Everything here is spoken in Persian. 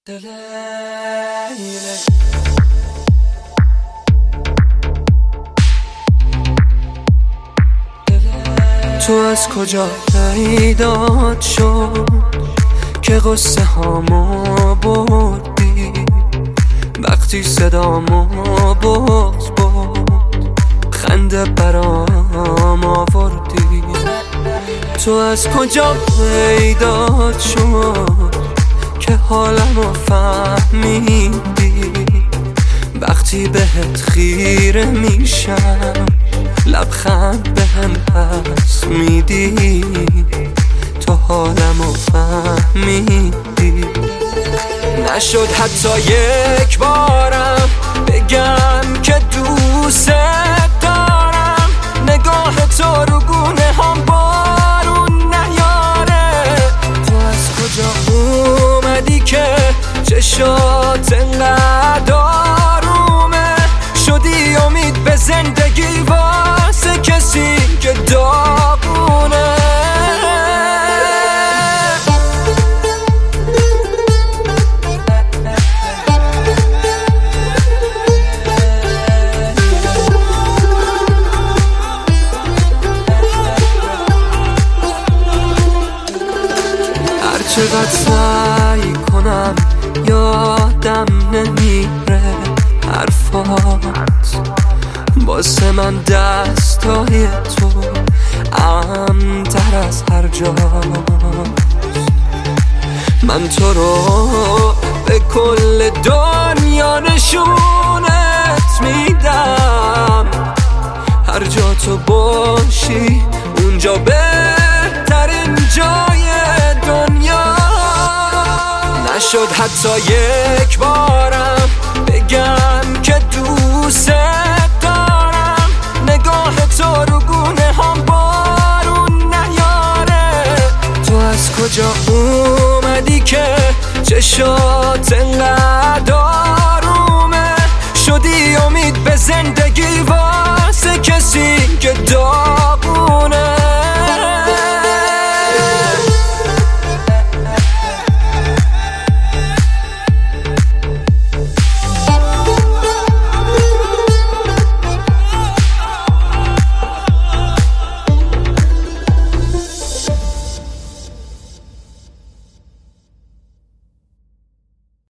تو از کجا پیدات شد که قصه هامو بردی؟ وقتی صدامو باز بود خنده برام آوردی. تو از کجا پیدات شد که حالمو فهمیدی؟ وقتی بهت خیره میشم لبخند بهم پس میدی. تو حالمو فهمیدی. نشد حتی یک بارم بگم که دوست دارم. نگاه تو رو گونه هم بارون نیاره. تو از کجا اومدی که چشات انقدر آرومه؟ شدی امید به زندگی واسه کسی که داغونه. هرچقدر سعی کنم یادم نمیره حرفات. واسه من دستای تو امن‌تر از هر جاست. من تو رو به کل دنیا نشونت میدم. هر جا تو باشی اونجا بهترین جای دنیا. نشد حتی یک بارم بگم که دوست دارم. نگاه تو رو گونه هم بارون نیاره. تو از کجا اومدی که چشات انقدر آرومه؟ شدی امید به زندگی